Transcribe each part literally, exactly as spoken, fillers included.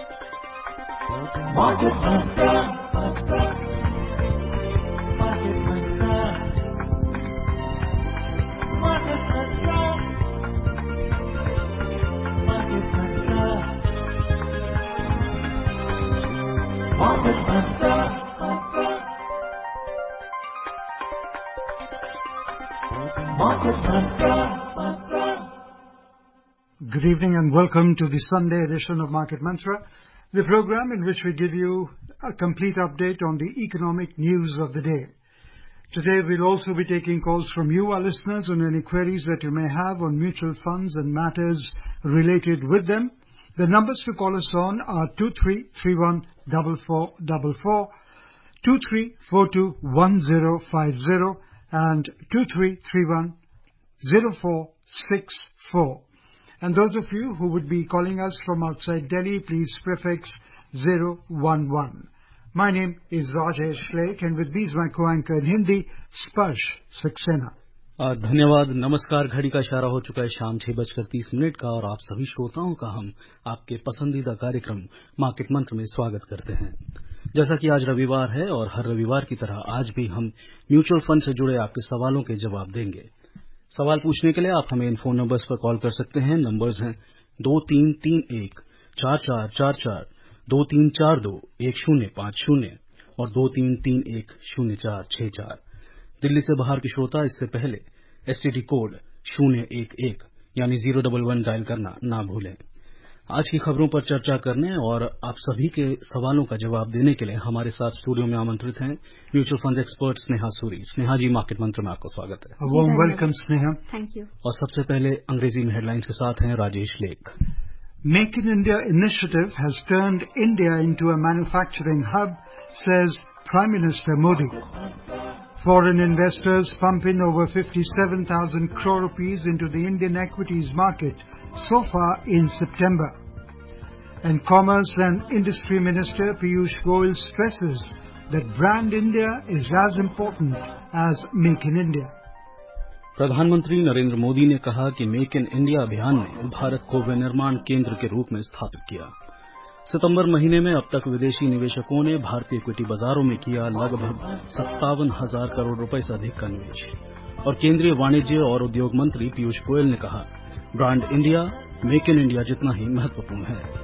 Market Mantra. Market Mantra. Market Mantra. Market Mantra. Market Mantra. Market Mantra. Good evening and welcome to the Sunday edition of Market Mantra, the program in which we give you a complete update on the economic news of the day. Today we'll also be taking calls from you, our listeners, on any queries that you may have on mutual funds and matters related with them. The numbers to call us on are two three three one four four four four, two three four two one zero five zero and two three three one zero four six four. And those of you who would be calling us from outside Delhi, please prefix zero one one. My name is Rajesh Lake and with me is my co-anchor in Hindi, Sparsh Saxena. धन्यवाद। नमस्कार। घड़ी का इशारा हो चुका है शाम छह बजकर तीस मिनट का और आप सभी श्रोताओं का हम आपके पसंदीदा कार्यक्रम मार्केट मंत्र में स्वागत करते हैं। जैसा कि आज रविवार है और हर रविवार की तरह आज भी हम म्यूचुअल फंड से जुड़े आपके सवालों के जवाब देंगे। सवाल पूछने के लिए आप हमें इन फोन नंबर्स पर कॉल कर सकते हैं। नंबर्स हैं दो तीन तीन एक चार चार चार चार, दो तीन चार दो एक शून्य पाँच शून्य और दो तीन तीन एक शून्य चार छह चार। दिल्ली से बाहर के श्रोता इससे पहले एसटीडी कोड शून्य एक एक यानी जीरो डबल वन डायल करना ना भूलें। आज की खबरों पर चर्चा करने और आप सभी के सवालों का जवाब देने के लिए हमारे साथ स्टूडियो में आमंत्रित हैं mutual fund expert Sneha Suri. Sneha ji, market मंत्र में आपका स्वागत है। warm welcome, Sneha. Thank you. और सबसे पहले अंग्रेजी में हेडलाइंस के साथ हैं राजेश लेख। Make in India initiative has turned India into a manufacturing hub, says Prime Minister Modi. Foreign investors pump in over fifty-seven thousand crore rupees into the Indian equities market so far in September. And Commerce and Industry Minister Piyush Goyal stresses that Brand India is as important as Make in India. प्रधानमंत्री नरेंद्र मोदी ने कहा कि make in India अभियान ने भारत को विनिर्माण केंद्र के रूप में स्थापित किया। सितंबर महीने में अब तक विदेशी निवेशकों ने भारतीय इक्विटी बाजारों में किया लगभग सत्तावन हजार करोड़ रुपए से अधिक का निवेश। और केंद्रीय वाणिज्य और उद्योग मंत्री पीयूष गोयल ने कहा, brand India make in India जितना ही महत्वपूर्ण है।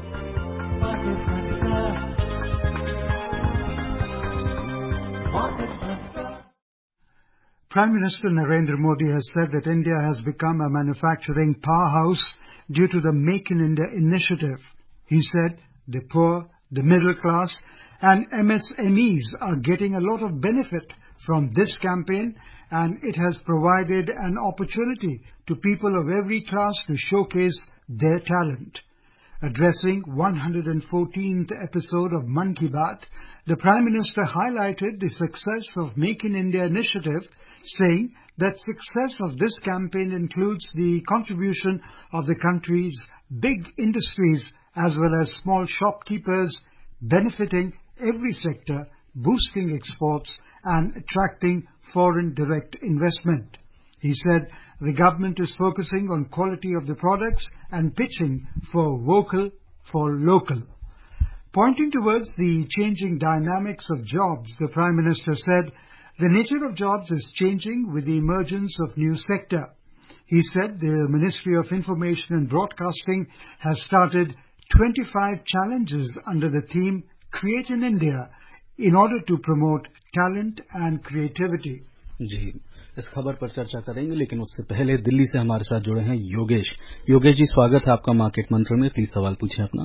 Prime Minister Narendra Modi has said that India has become a manufacturing powerhouse due to the Make in India initiative. He said the poor, the middle class and M S M Es are getting a lot of benefit from this campaign and it has provided an opportunity to people of every class to showcase their talent. Addressing one hundred fourteenth episode of Mann Ki Baat, the Prime Minister highlighted the success of Make in India initiative, saying that success of this campaign includes the contribution of the country's big industries as well as small shopkeepers, benefiting every sector, boosting exports and attracting foreign direct investment. He said the government is focusing on quality of the products and pitching for vocal for local. Pointing towards the changing dynamics of jobs, the Prime Minister said the nature of jobs is changing with the emergence of new sector. He said the Ministry of Information and Broadcasting has started twenty-five challenges under the theme Create in India in order to promote talent and creativity. जी, इस खबर पर चर्चा करेंगे, लेकिन उससे पहले दिल्ली से हमारे साथ जुड़े हैं योगेश। योगेश जी, स्वागत है आपका मार्केट मंत्र में। प्लीज सवाल पूछिए अपना।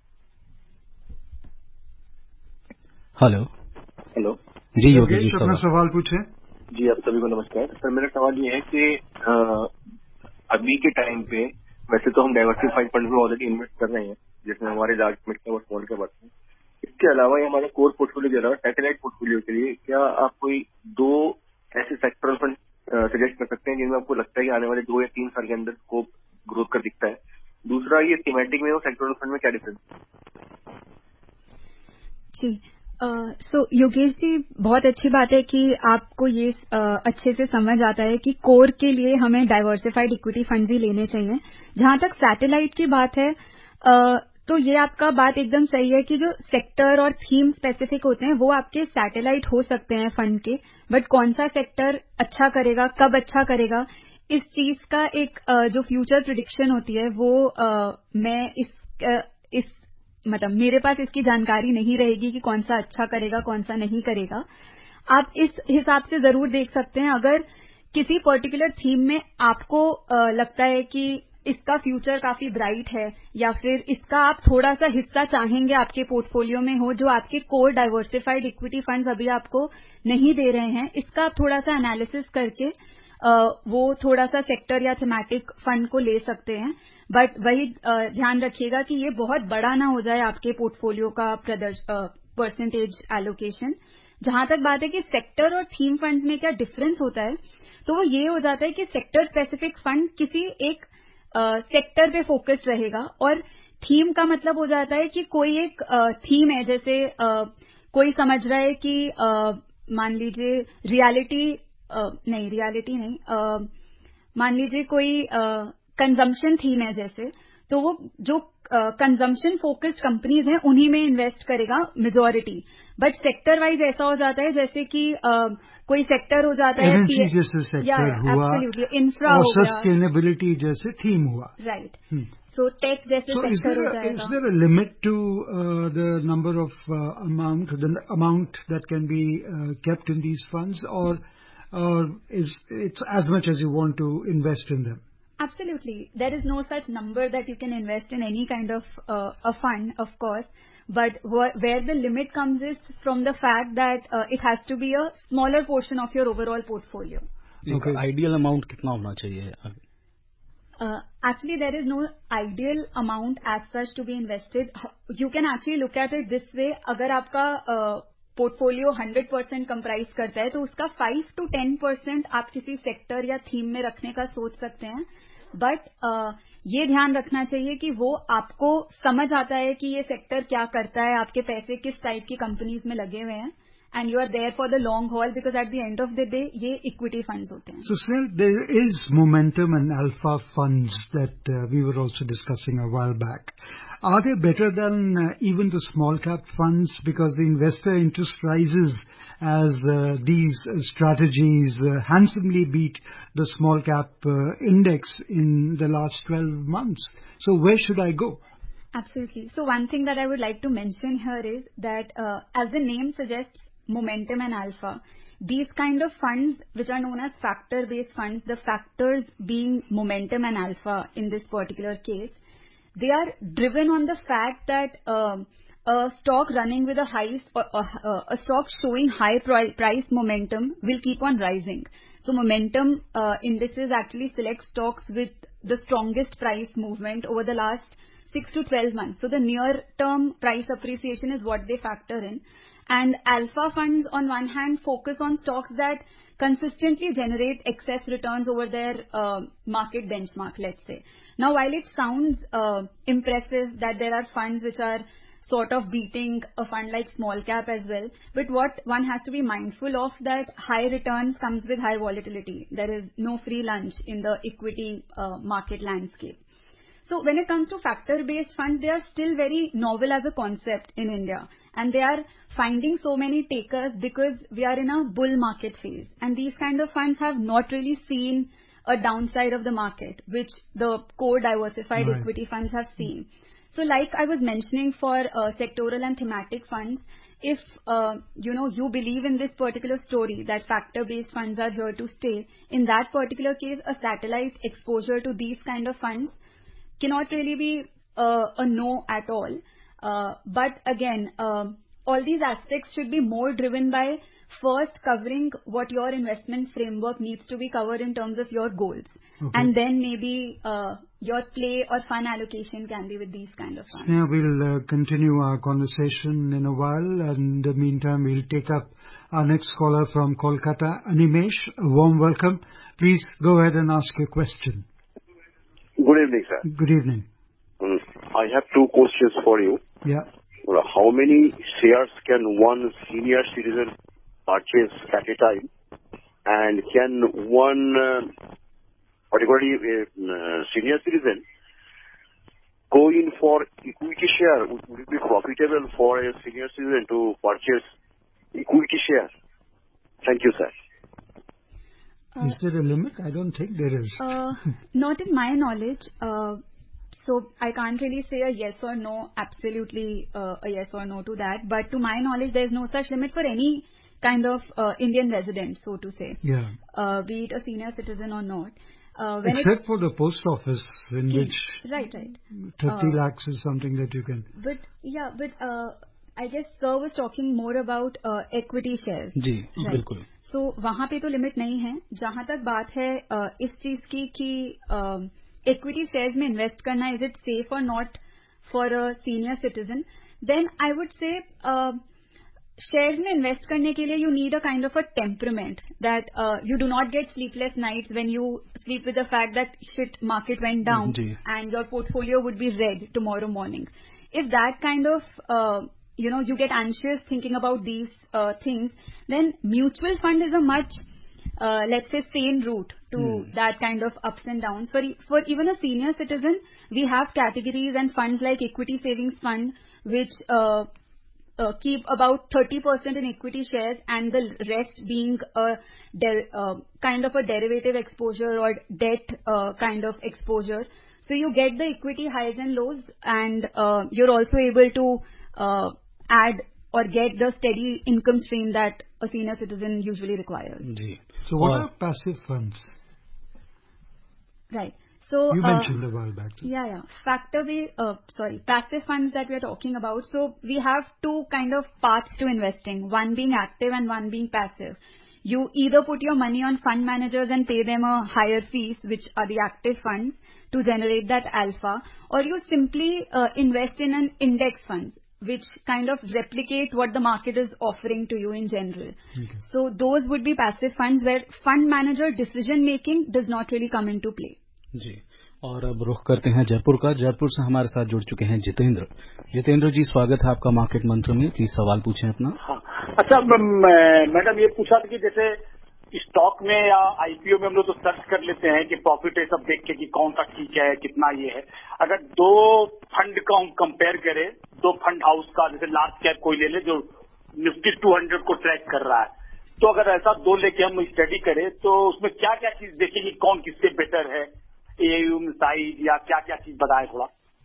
हेलो हेलो जी योगेश जी, अपना सवाल पूछे। जी, आप सभी को नमस्कार। सर, मेरा सवाल ये है कि आ, अभी के टाइम पे वैसे तो हम डाइवर्सिफाइड फंड में ऑलरेडी इन्वेस्ट कर रहे हैं, जिसमें हमारे लार्ज मिड कैप और स्मॉल कैप आते हैं। इसके अलावा ये हमारे कोर पोर्टफोलियो के अलावा सैटेलाइट पोर्टफोलियो के लिए क्या आप कोई दो ऐसे सेक्टरल फंड सजेस्ट कर सकते हैं जिनमें आपको लगता है कि आने वाले दो या तीन साल के अंदर स्कोप ग्रोथ का दिखता है? दूसरा, ये थीमेटिक में और सेक्टरल फंड में क्या डिफरेंस? जी, so uh, so, Yogesh ji, बहुत अच्छी बात है कि आपको ये uh, अच्छे से समझ आता है कि कोर के लिए हमें डाइवर्सिफाइड इक्विटी फंड्स ही लेने चाहिए। जहां तक सैटेलाइट की बात है, uh, तो ये आपका बात एकदम सही है कि जो सेक्टर और थीम स्पेसिफिक होते हैं वो आपके सैटेलाइट हो सकते हैं फंड के, बट कौन सा सेक्टर अच्छा करेगा, कब अच्छा करेगा, इस चीज का एक जो फ्यूचर प्रिडिक्शन होती है वो आ, मैं इस इस मतलब मेरे पास इसकी जानकारी नहीं रहेगी कि कौन सा अच्छा करेगा कौन सा नहीं करेगा। आप इस हिसाब से जरूर देख सकते हैं, अगर किसी पर्टिकुलर थीम में आपको आ, लगता है कि इसका फ्यूचर काफी ब्राइट है या फिर इसका आप थोड़ा सा हिस्सा चाहेंगे आपके पोर्टफोलियो में हो जो आपके कोर डाइवर्सिफाइड इक्विटी फंड्स अभी आपको नहीं दे रहे हैं, इसका आप थोड़ा सा एनालिसिस करके आ, वो थोड़ा सा सेक्टर या थीमेटिक फंड को ले सकते हैं। बट वही ध्यान रखिएगा कि ये बहुत बड़ा ना हो जाए आपके पोर्टफोलियो का परसेंटेज एलोकेशन। जहां तक बात है कि सेक्टर और थीम फंड्स में क्या डिफरेंस होता है, तो वो ये हो जाता है कि सेक्टर स्पेसिफिक फंड किसी एक सेक्टर uh, पे फोकस्ड रहेगा और थीम का मतलब हो जाता है कि कोई एक थीम uh, है, जैसे uh, कोई समझ रहा है कि uh, मान लीजिए रियलिटी uh, नहीं रियलिटी नहीं uh, मान लीजिए कोई कंजम्पशन uh, थीम है जैसे, तो वो जो कंजम्पशन फोकस्ड कंपनीज हैं उन्हीं में इन्वेस्ट करेगा मेजॉरिटी। बट सेक्टर वाइज ऐसा हो जाता है जैसे कि uh, कोई सेक्टर हो जाता है एनर्जी जैसे सेक्टर हुआ, इंफ्रा और हो गया, सस्टेनेबिलिटी जैसे थीम हुआ, राइट। सो टेक जैसे सेक्टर हो जाएगा। Is there a limit to the number of amount the amount that can be kept in these funds, और is its as much as you want to invest in them? Absolutely. There is no such number that you can invest in any kind of uh, a fund, of course. But wh- where the limit comes is from the fact that uh, it has to be a smaller portion of your overall portfolio. Okay. Ideal amount कितना होना चाहिए? Uh, actually, there is no ideal amount as such to be invested. You can actually look at it this way. अगर आपका portfolio uh, hundred percent comprise करता है तो उसका five to ten percent आप किसी सेक्टर या थीम में रखने का सोच सकते हैं। बट uh, ये ध्यान रखना चाहिए कि वो आपको समझ आता है कि ये सेक्टर क्या करता है, आपके पैसे किस टाइप की कंपनीज में लगे हुए हैं, and you are there for the long haul, because at the end of the day ये equity funds होते हैं. So Snell, there is momentum and alpha funds that uh, we were also discussing a while back. Are they better than uh, even the small cap funds, because the investor interest rises as uh, these uh, strategies uh, handsomely beat the small cap uh, index in the last twelve months? So where should I go? Absolutely. So one thing that I would like to mention here is that uh, as the name suggests, momentum and alpha, these kind of funds which are known as factor based funds, the factors being momentum and alpha in this particular case, they are driven on the fact that um, a stock running with a high, uh, uh, a stock showing high pri- price momentum will keep on rising. So momentum uh, indices actually select stocks with the strongest price movement over the last six to twelve months. So the near term price appreciation is what they factor in. And alpha funds on one hand focus on stocks that consistently generate excess returns over their uh, market benchmark, let's say. Now, while it sounds uh, impressive that there are funds which are sort of beating a fund like small cap as well, but what one has to be mindful of, that high returns comes with high volatility. There is no free lunch in the equity uh, market landscape. So when it comes to factor-based funds, they are still very novel as a concept in India, and they are finding so many takers because we are in a bull market phase, and these kind of funds have not really seen a downside of the market, which the core diversified right. equity funds have seen. So like I was mentioning for uh, sectoral and thematic funds, if uh, you know you believe in this particular story that factor-based funds are here to stay, in that particular case, a satellite exposure to these kind of funds cannot really be uh, a no at all. Uh, but again, uh, all these aspects should be more driven by first covering what your investment framework needs to be covered in terms of your goals. Okay. And then maybe uh, your play or fund allocation can be with these kind of funds. Yeah, we'll uh, continue our conversation in a while. And in the meantime, we'll take up our next caller from Kolkata, Animesh. A warm welcome. Please go ahead and ask your question. Good evening, sir. Good evening. Um, I have two questions for you. Yeah. Well, how many shares can one senior citizen purchase at a time? And can one, uh, particularly uh, senior citizen, go in for equity share, would, would it be profitable for a senior citizen to purchase equity share? Thank you, sir. Uh, is there a limit? I don't think there is. Uh, not in my knowledge. Uh, so I can't really say a yes or no, absolutely uh, a yes or no to that. But to my knowledge, there is no such limit for any kind of uh, Indian resident, so to say. Yeah. Uh, be it a senior citizen or not. Uh, when Except for the post office, in scheme, which right, right. thirty uh, lakhs is something that you can. But yeah, but uh, I guess sir was talking more about uh, equity shares. Ji right. बिल्कुल. So वहाँ पे तो limit नहीं है. जहाँ तक बात है uh, इस चीज की कि equity shares में invest करना, is it safe or not for a senior citizen? Then I would say uh, shares में invest करने के लिए you need a kind of a temperament that uh, you do not get sleepless nights when you sleep with the fact that shit market went down ji. and your portfolio would be red tomorrow morning. If that kind of uh, you know you get anxious thinking about these uh, things, then mutual fund is a much uh, let's say sane route to mm. that kind of ups and downs. For for even a senior citizen, we have categories and funds like equity savings fund, which uh, uh, keep about thirty percent in equity shares and the rest being a de- uh, kind of a derivative exposure or debt uh, kind of exposure. So you get the equity highs and lows, and uh, you're also able to uh, add or get the steady income stream that a senior citizen usually requires. Ji. So what और, are passive funds? Right. So you uh, mentioned a while back. Too. Yeah, yeah. Factor we, uh, sorry, passive funds that we are talking about. So we have two kind of paths to investing, one being active and one being passive. You either put your money on fund managers and pay them a higher fees, which are the active funds, to generate that alpha, or you simply uh, invest in an index fund, which kind of replicate what the market is offering to you in general. Okay. So those would be passive funds where fund manager decision making does not really come into play. जी. और अब रुख करते हैं जयपुर का. जयपुर से हमारे साथ जुड़ चुके हैं जितेंद्र. जितेंद्र जी, स्वागत है आपका मार्केट मंत्र में. प्लीज सवाल पूछें अपना. हाँ. अच्छा मैडम, ये पूछा था कि जैसे स्टॉक में या आईपीओ में हम लोग तो सर्च कर लेते हैं कि प्रॉफिट है सब देख के कि कौन सा ठीक है, कितना ये है. अगर दो फंड का हम कंपेयर करें, दो फंड हाउस का, जैसे लार्ज कैप कोई ले ले जो निफ्टी टू हंड्रेड को ट्रैक कर रहा है, तो अगर ऐसा दो लेके हम स्टडी करें तो उसमें क्या क्या चीज देखें कि कौन किससे बेटर है, एयूएम साइज या क्या क्या चीज बताएं थोड़ा.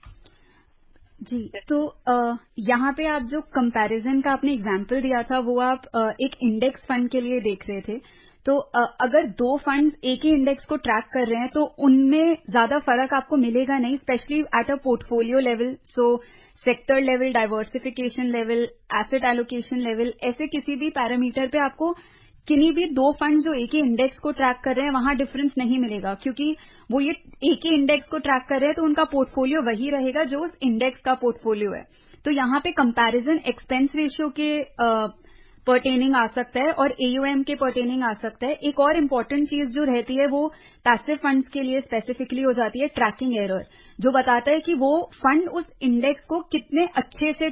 जी, तो आ, यहाँ पे आप जो कंपैरिजन का आपने एग्जांपल दिया था वो आप आ, एक इंडेक्स फंड के लिए देख रहे थे. तो आ, अगर दो फंड्स एक ही इंडेक्स को ट्रैक कर रहे हैं तो उनमें ज्यादा फर्क आपको मिलेगा नहीं, specially at a portfolio level. So sector level, diversification level, asset allocation level, ऐसे किसी भी पैरामीटर पे आपको किन्हीं भी दो फंड जो एक ही इंडेक्स को ट्रैक कर रहे हैं वहां डिफरेंस नहीं मिलेगा, क्योंकि वो ये एक ही इंडेक्स को ट्रैक कर रहे हैं तो उनका पोर्टफोलियो वही रहेगा जो उस इंडेक्स का पोर्टफोलियो है. तो यहाँ पे कंपैरिजन एक्सपेंस रेशियो के पर्टेनिंग आ सकता है और एयूएम के पर्टेनिंग आ सकता है. एक और इम्पोर्टेंट चीज जो रहती है वो पैसिव फंड्स के लिए स्पेसिफिकली हो जाती है ट्रैकिंग एरर, जो बताता है कि वो फंड उस इंडेक्स को कितने अच्छे से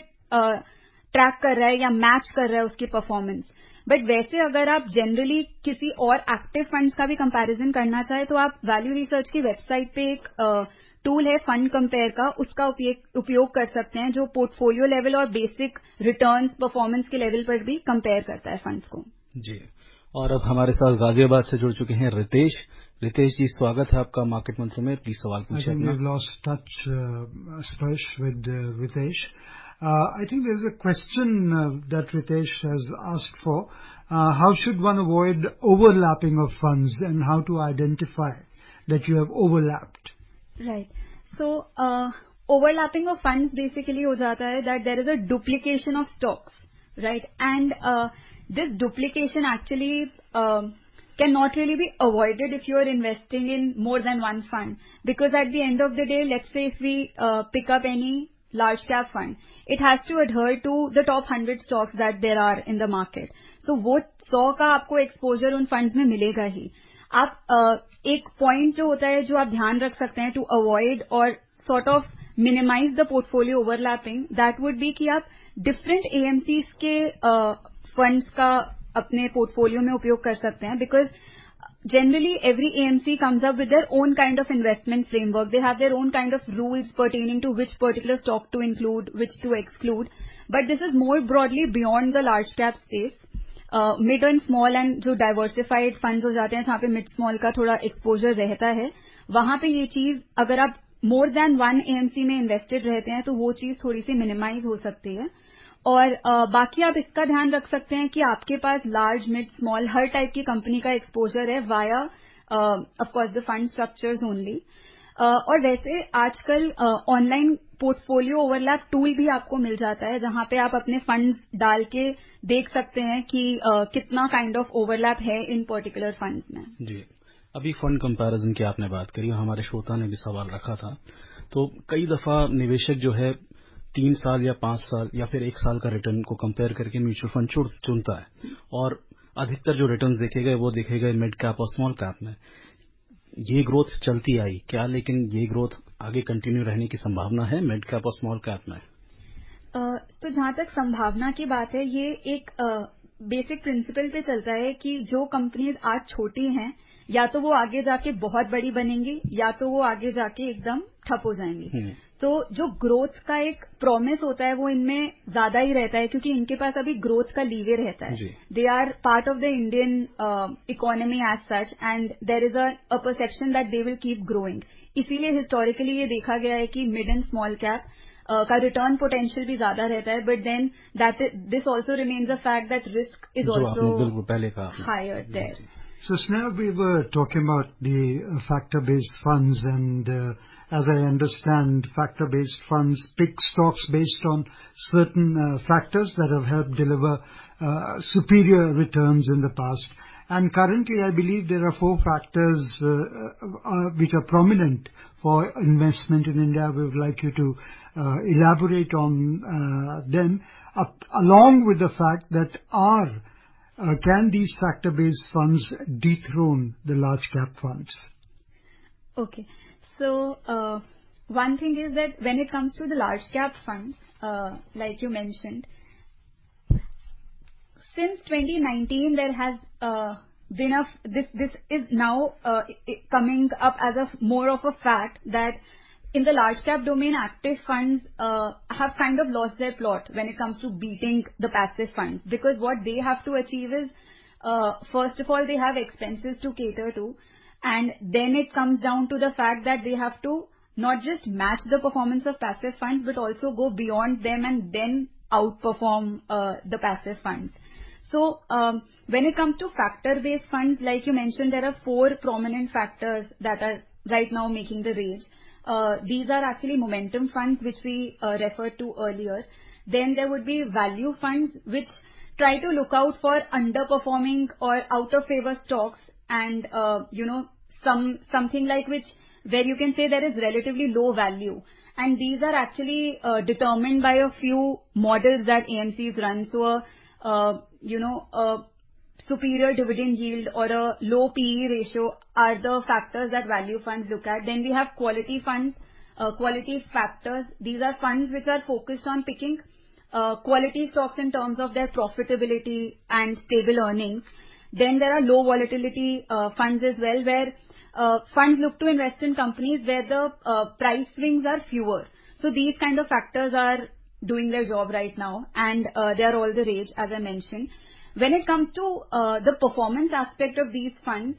ट्रैक कर रहा है या मैच कर रहा है उसकी परफॉर्मेंस. बट वैसे अगर आप जनरली किसी और एक्टिव फंड्स का भी कंपैरिजन करना चाहे तो आप वैल्यू रिसर्च की वेबसाइट पे एक टूल है फंड कंपेयर का, उसका उपयोग कर सकते हैं जो पोर्टफोलियो लेवल और बेसिक रिटर्न्स परफॉर्मेंस के लेवल पर भी कंपेयर करता है फंड्स को. जी. और अब हमारे साथ गाजियाबाद से जुड़ चुके हैं रितेश. रितेश जी, स्वागत है आपका मार्केट मंत्र में. प्लीज सवाल पूछिए अपना. We've lost touch, uh, Sparsh, with uh, Ritesh. Uh, I think there's a question uh, that Ritesh has asked for. Uh, how should one avoid overlapping of funds and how to identify that you have overlapped? Right. So, uh, overlapping of funds basically ho jata hai that there is a duplication of stocks, right? And uh, this duplication actually uh, cannot really be avoided if you are investing in more than one fund. Because at the end of the day, let's say if we uh, pick up any large cap fund, it has to adhere to the top one hundred stocks that there are in the market. So वो सौ का आपको exposure उन funds में मिलेगा ही. आप uh, एक point जो होता है जो आप ध्यान रख सकते हैं to avoid or sort of minimize the portfolio overlapping, that would be कि आप different A M Cs के uh, funds का अपने portfolio में उपयोग कर सकते हैं. Because generally every A M C comes up with their own kind of investment framework. They have their own kind of rules pertaining to which particular stock to include, which to exclude. But this is more broadly beyond the large cap space. Uh, mid and small and जो diversified funds हो जाते हैं जहाँ पे mid small का थोड़ा exposure रहता है, वहाँ पे ये चीज अगर आप more than one A M C में invested रहते हैं तो वो चीज थोड़ी सी minimize हो सकती है. और uh, बाकी आप इसका ध्यान रख सकते हैं कि आपके पास लार्ज मिड स्मॉल हर टाइप की कंपनी का एक्सपोजर है via of course the fund structures only. और वैसे आजकल ऑनलाइन पोर्टफोलियो ओवरलैप टूल भी आपको मिल जाता है जहां पे आप अपने फंड्स डाल के देख सकते हैं कि uh, कितना काइंड ऑफ ओवरलैप है इन पर्टिकुलर फंड्स में. जी, अभी फंड कंपैरिजन की आपने बात करी, हमारे श्रोता ने भी सवाल रखा था. तो कई दफा निवेशक जो है तीन साल या पांच साल या फिर एक साल का रिटर्न को कंपेयर करके म्यूचुअल फंड चुनता है और अधिकतर जो रिटर्न्स देखे गए वो देखे गए मिड कैप और स्मॉल कैप में. ये ग्रोथ चलती आई क्या, लेकिन ये ग्रोथ आगे कंटिन्यू रहने की संभावना है मिड कैप और स्मॉल कैप में? uh, तो जहां तक संभावना की बात है, ये एक बेसिक uh, प्रिंसिपल पे चलता है कि जो कंपनीज आज छोटी हैं या तो वो आगे जाके बहुत बड़ी बनेंगी या तो वो आगे जाके एकदम ठप हो जाएंगी. तो जो ग्रोथ का एक प्रॉमिस होता है वो इनमें ज्यादा ही रहता है क्योंकि इनके पास अभी ग्रोथ का लीवर रहता है. They are part of the Indian economy as such and there is a perception that they will keep growing. इसीलिए हिस्टोरिकली ये देखा गया है कि मिड एंड स्मॉल कैप का रिटर्न पोटेंशियल भी ज्यादा रहता है. But then that this also remains a fact that risk is also higher there. So, Sneha, we were talking about the uh, factor-based funds and uh, as I understand, factor-based funds pick stocks based on certain uh, factors that have helped deliver uh, superior returns in the past. And currently, I believe there are four factors uh, uh, which are prominent for investment in India. We would like you to uh, elaborate on uh, them, up, along with the fact that our Uh, can these factor-based funds dethrone the large-cap funds? Okay. So, uh, one thing is that when it comes to the large-cap funds, uh, like you mentioned, since twenty nineteen there has uh, been a, this, this is now uh, coming up as a more of a fact that in the large cap domain, active funds uh, have kind of lost their plot when it comes to beating the passive funds, because what they have to achieve is, uh, first of all, they have expenses to cater to, and then it comes down to the fact that they have to not just match the performance of passive funds, but also go beyond them and then outperform uh, the passive funds. So, um, when it comes to factor-based funds, like you mentioned, there are four prominent factors that are right now making the rage. Uh, these are actually momentum funds, which we uh, referred to earlier. Then there would be value funds, which try to look out for underperforming or out of favor stocks, and uh, you know some something like which where you can say there is relatively low value. And these are actually uh, determined by a few models that A M Cs run. So, uh, uh, you know, a superior dividend yield or a low P E ratio are the factors that value funds look at. Then we have quality funds, uh, quality factors. These are funds which are focused on picking uh, quality stocks in terms of their profitability and stable earnings. Then there are low volatility uh, funds as well, where uh, funds look to invest in companies where the uh, price swings are fewer. So these kind of factors are doing their job right now, and uh, they are all the rage, as I mentioned. When it comes to uh, the performance aspect of these funds,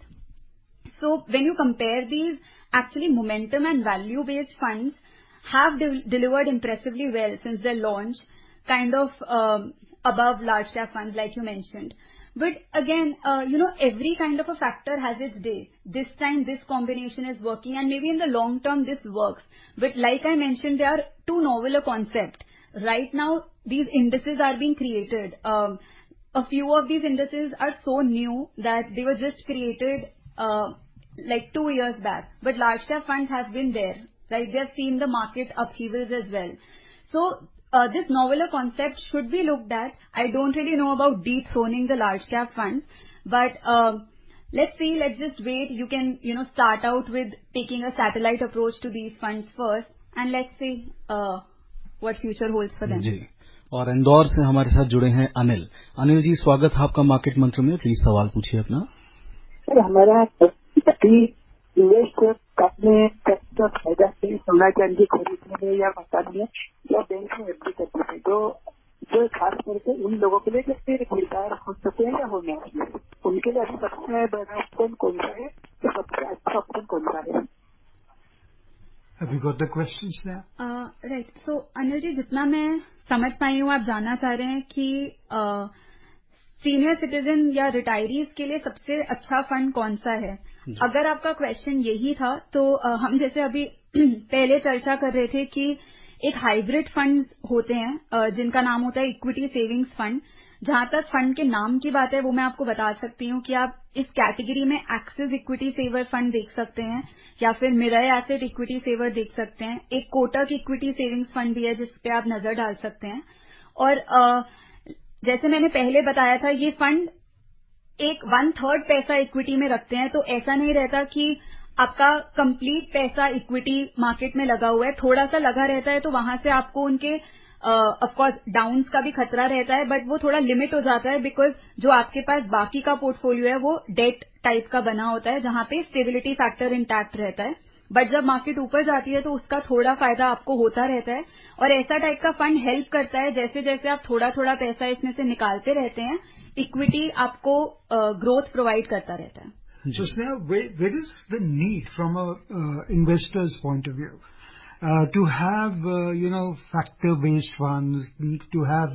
so when you compare these, actually momentum and value-based funds have de- delivered impressively well since their launch, kind of um, above large cap funds like you mentioned. But again, uh, you know, every kind of a factor has its day. This time this combination is working, and maybe in the long term this works. But like I mentioned, they are too novel a concept. Right now, these indices are being created. Um, A few of these indices are so new that they were just created uh, like two years back. But large cap funds have been there, right? They have seen the market upheavals as well. So uh, this novel concept should be looked at. I don't really know about dethroning the large cap funds, but uh, let's see. Let's just wait. You can, you know, start out with taking a satellite approach to these funds first, and let's see uh, what future holds for them. जी. और इंदौर से हमारे साथ जुड़े हैं अनिल. अनिल जी, स्वागत है आपका मार्केट मंत्र में. प्लीज सवाल पूछिए अपना. सर हमारा अभी इन्वेस्ट करने का फायदा नहीं सोना चांदी खरीदने में या मकान में या बैंक में एफडी करने में, तो जो खास करके उन लोगों के लिए जो फिर रिटायर हो चुके हैं या होने वाले उनके लिए अभी सबसे बड़ा ऑप्शन कौन सा है, तो सबसे अच्छा ऑप्शन कौन सा है? Have you got the questions there? Uh, right. So, Anil ji, जितना मैं समझ पाई हूँ, आप जानना चाह रहे हैं कि सीनियर uh, सिटीजन या रिटायरीज के लिए सबसे अच्छा फंड कौन सा है. अगर आपका क्वेश्चन यही था तो uh, हम जैसे अभी पहले चर्चा कर रहे थे कि एक हाइब्रिड फंड्स होते हैं uh, जिनका नाम होता है इक्विटी सेविंग्स फंड. जहां तक फंड के नाम की बात है वो मैं आपको बता सकती हूँ कि आप इस कैटेगरी में एक्सिस इक्विटी सेवर फंड देख सकते हैं या फिर मिरर एसेट इक्विटी सेवर देख सकते हैं. एक कोटक इक्विटी सेविंग्स फंड भी है जिस पे आप नजर डाल सकते हैं. और आ, जैसे मैंने पहले बताया था, ये फंड एक वन थर्ड पैसा इक्विटी में रखते हैं, तो ऐसा नहीं रहता कि आपका कंप्लीट पैसा इक्विटी मार्केट में लगा हुआ है. थोड़ा सा लगा रहता है तो वहां से आपको उनके ऑफकोर्स uh, डाउन्स का भी खतरा रहता है, बट वो थोड़ा लिमिट हो जाता है बिकॉज जो आपके पास बाकी का पोर्टफोलियो है वो डेट टाइप का बना होता है जहां पे स्टेबिलिटी फैक्टर इंटैक्ट रहता है. बट जब मार्केट ऊपर जाती है तो उसका थोड़ा फायदा आपको होता रहता है. और ऐसा टाइप का फंड हेल्प करता है, जैसे जैसे आप थोड़ा थोड़ा पैसा इसमें से निकालते रहते हैं, इक्विटी आपको ग्रोथ uh, प्रोवाइड करता रहता है. So, Sneha, where, where is the need from a uh, investor's point of view? Uh, to have, uh, you know, factor-based funds, to have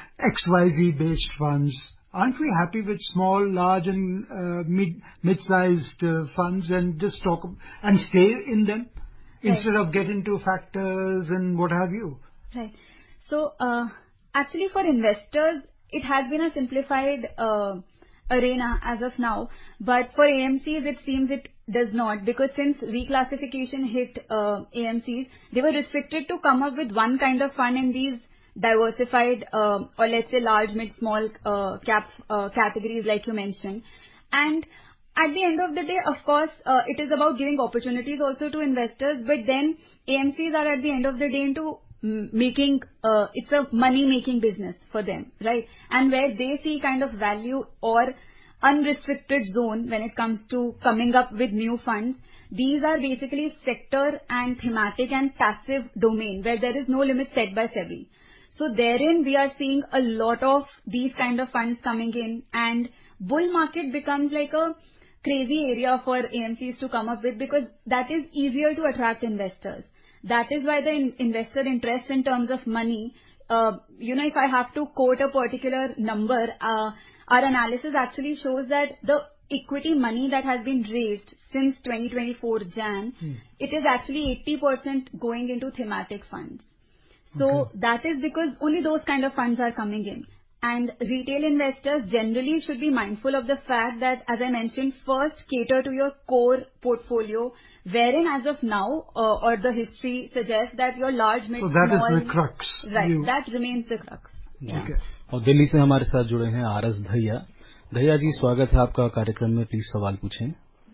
X Y Z-based funds. Aren't we happy with small, large and uh, mid, mid-sized uh, funds and just talk and stay in them right. instead of get into factors and what have you? Right. So, uh, actually for investors, it has been a simplified uh, arena as of now, but for A M Cs, it seems it does not, because since reclassification hit uh, A M Cs, they were restricted to come up with one kind of fund in these diversified uh, or let's say large, mid, small uh, cap uh, categories like you mentioned. And at the end of the day, of course, uh, it is about giving opportunities also to investors, but then A M Cs are at the end of the day into making, uh, it's a money-making business for them, right? And where they see kind of value or unrestricted zone when it comes to coming up with new funds, these are basically sector and thematic and passive domain where there is no limit set by SEBI. So therein we are seeing a lot of these kind of funds coming in, and bull market becomes like a crazy area for A M Cs to come up with because that is easier to attract investors. That is why the in investor interest in terms of money, uh, you know, if I have to quote a particular number, uh, our analysis actually shows that the equity money that has been raised since twenty twenty-four Jan, hmm. it is actually eighty percent going into thematic funds. So okay. that is because only those kind of funds are coming in. And retail investors generally should be mindful of the fact that, as I mentioned, first cater to your core portfolio, wherein as of now, uh, or the history suggests that your large, mid, so that small... is the crux. Right, you... that remains the crux. Yeah. Okay. और दिल्ली से हमारे साथ जुड़े हैं R S धैया. धैया जी, स्वागत है आपका कार्यक्रम में. प्लीज सवाल पूछें.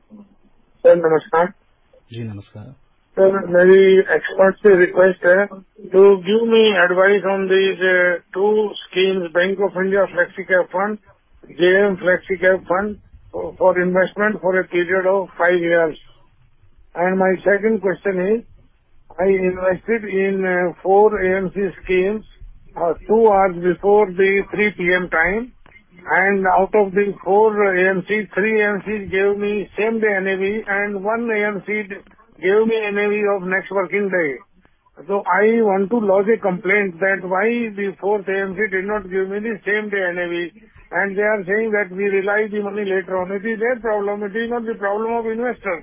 सर नमस्कार. जी नमस्कार. सर मेरी एक्सपर्ट से रिक्वेस्ट है to give me advice on these two schemes, bank of India flexi cap fund, JM flexi cap fund for investment for a period of five years. And my second question is, I invested in four AMC schemes uh, two hours before the three p m time, and out of the four A M Cs, three A M Cs gave me same day N A V and one A M C gave me N A V of next working day. So I want to lodge a complaint that why the fourth A M C did not give me the same day N A V, and they are saying that we realize the money later on. It is their problem, it is not the problem of investor.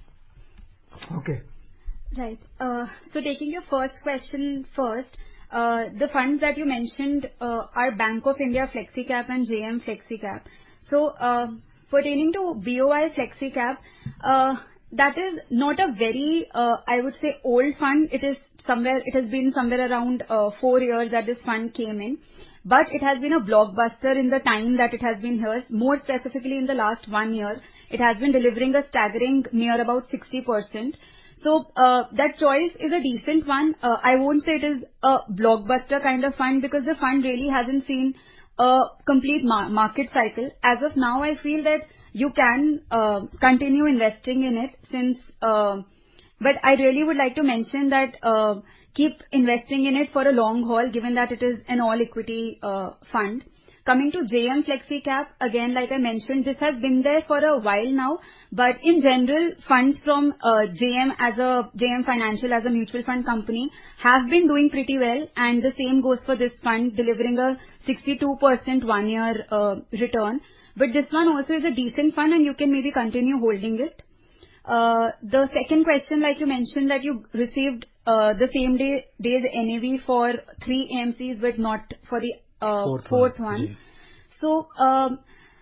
Okay. Right. Uh, so taking your first question first, Uh, the funds that you mentioned uh, are Bank of India FlexiCap and J M FlexiCap. So, uh, pertaining to B O I FlexiCap, uh, that is not a very, uh, I would say, old fund. It is somewhere, it has been somewhere around uh, four years that this fund came in. But it has been a blockbuster in the time that it has been here. More specifically in the last one year, it has been delivering a staggering near about sixty percent. So, uh, that choice is a decent one. Uh, I won't say it is a blockbuster kind of fund because the fund really hasn't seen a complete mar market cycle. As of now, I feel that you can uh, continue investing in it since, uh, but I really would like to mention that uh, keep investing in it for a long haul given that it is an all equity uh, fund. Coming to J M Flexi Cap, again, like I mentioned, this has been there for a while now, but in general, funds from uh, J M as a, J M Financial as a mutual fund company have been doing pretty well, and the same goes for this fund, delivering a sixty-two percent one-year uh, return. But this one also is a decent fund and you can maybe continue holding it. Uh, the second question, like you mentioned, that you received uh, the same day day's N A V for three A M Cs but not for the uh, fourth, fourth one. one. So, um,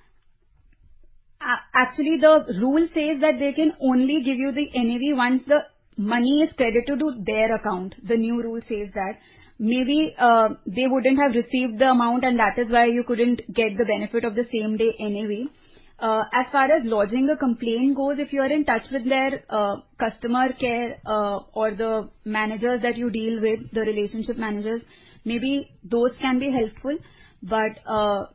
actually the rule says that they can only give you the N A V once the money is credited to their account. The new rule says that. Maybe uh, they wouldn't have received the amount and that is why you couldn't get the benefit of the same day N A V. Uh, as far as lodging a complaint goes, if you are in touch with their uh, customer care uh, or the managers that you deal with, the relationship managers, maybe those can be helpful. But uh,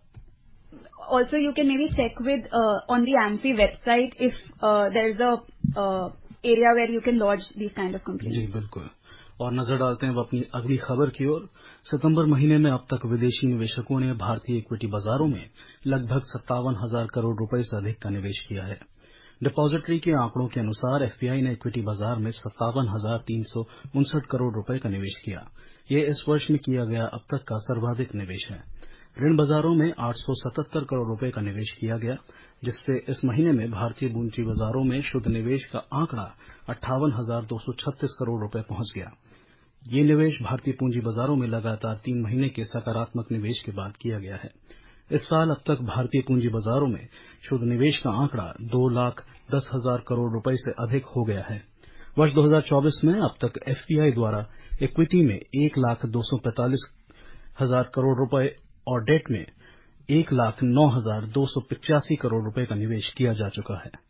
also you can maybe check with uh, on the AMFI website if uh, there is a uh, area where you can lodge these kind of complaints. जी बिल्कुल. और नजर डालते हैं अब अपनी अगली खबर की ओर. सितंबर महीने में अब तक विदेशी निवेशकों ने भारतीय इक्विटी बाजारों में लगभग सत्तावन हजार करोड़ रुपए से अधिक का निवेश किया है. डिपॉजिटरी के आंकड़ों के अनुसार एफपीआई ने इक्विटी बाजार में सत्तावन हजार तीन सौ उनसठ करोड़ रुपए का निवेश किया. ये इस वर्ष में किया गया अब तक का सर्वाधिक निवेश है. ऋण बाजारों में आठ सौ सतहत्तर करोड़ रुपए का निवेश किया गया, जिससे इस महीने में भारतीय पूंजी बाजारों में शुद्ध निवेश का आंकड़ा अट्ठावन हजार दो सौ छत्तीस करोड़ रुपए पहुंच गया. ये निवेश भारतीय पूंजी बाजारों में लगातार तीन महीने के सकारात्मक निवेश के बाद किया गया है. इस साल अब तक भारतीय पूंजी बाजारों में शुद्ध निवेश का आंकड़ा दो लाख दस हजार करोड़ रुपए से अधिक हो गया है. वर्ष दो हजार चौबीस में अब तक एफपीआई द्वारा इक्विटी में एक लाख दो सौ पैंतालीस हजार करोड़ रुपए और डेट में एक लाख नौ हजार दो सौ पिचासी करोड़ रुपए का निवेश किया जा चुका है.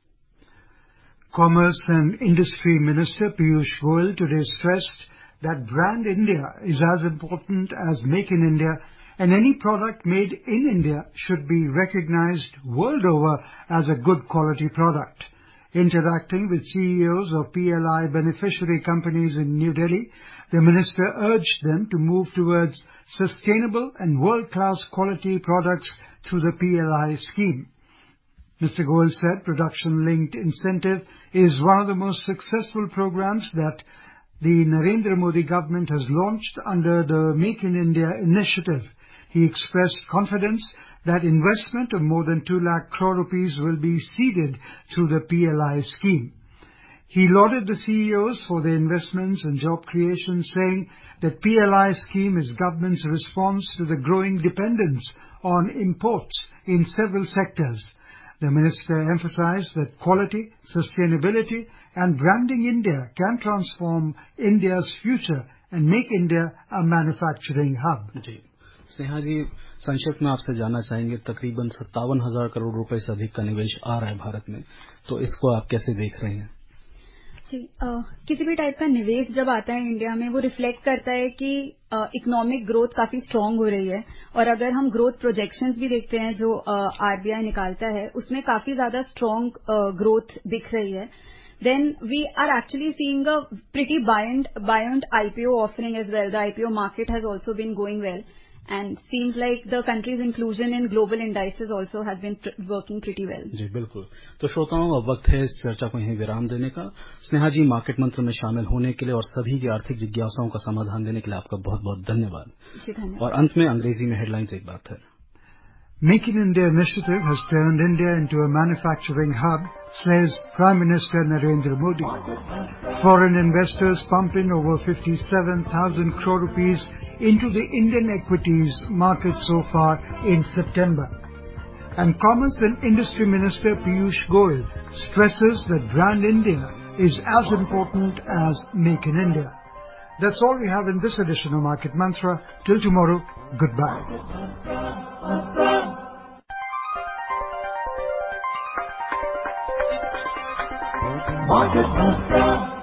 Commerce and Industry Minister Piyush Goyal today stressed that brand India is as important as Make in India, and any product made in India should be recognized world over as a good quality product. Interacting with C E Os of P L I beneficiary companies in New Delhi, the minister urged them to move towards sustainable and world-class quality products through the P L I scheme. Mister Goyal said production-linked incentive is one of the most successful programs that the Narendra Modi government has launched under the Make in India initiative. He expressed confidence that investment of more than two lakh crore rupees will be seeded through the P L I scheme. He lauded the C E Os for their investments and job creation, saying that P L I scheme is government's response to the growing dependence on imports in several sectors. The minister emphasized that quality, sustainability and branding India can transform India's future and make India a manufacturing hub. जी स्नेहा जी, संक्षिप्त में आपसे जानना चाहेंगे, तकरीबन सत्तावन हजार करोड़ रुपए से अधिक का निवेश आ रहा है भारत में, तो इसको आप कैसे देख रहे हैं? जी, आ, किसी भी टाइप का निवेश जब आता है इंडिया में, वो रिफ्लेक्ट करता है कि इकोनॉमिक ग्रोथ काफी स्ट्रांग हो रही है. और अगर हम ग्रोथ प्रोजेक्शंस भी देखते हैं जो आरबीआई निकालता है, उसमें काफी ज्यादा स्ट्रांग ग्रोथ दिख रही है. Then we are actually seeing a pretty buoyant, buoyant I P O offering as well. The I P O market has also been going well, and seems like the country's inclusion in global indices also has been pr- working pretty well. जी बिल्कुल. तो श्रोताओं, अब वक्त है इस चर्चा को यहीं विराम देने का. स्नेहा जी, मार्केट मंत्र में शामिल होने के लिए और सभी की आर्थिक जिज्ञासाओं का समाधान देने के लिए आपका बहुत बहुत धन्यवाद. जी धन्यवाद. और अंत में अंग्रेजी में हेडलाइंस एक बार फिर. Make in India initiative has turned India into a manufacturing hub, says Prime Minister Narendra Modi. Foreign investors pump in over fifty-seven thousand crore rupees into the Indian equities market so far in September. And Commerce and Industry Minister Piyush Goyal stresses that brand India is as important as Make in India. That's all we have in this edition of Market Mantra. Till tomorrow, goodbye. Market Mantra.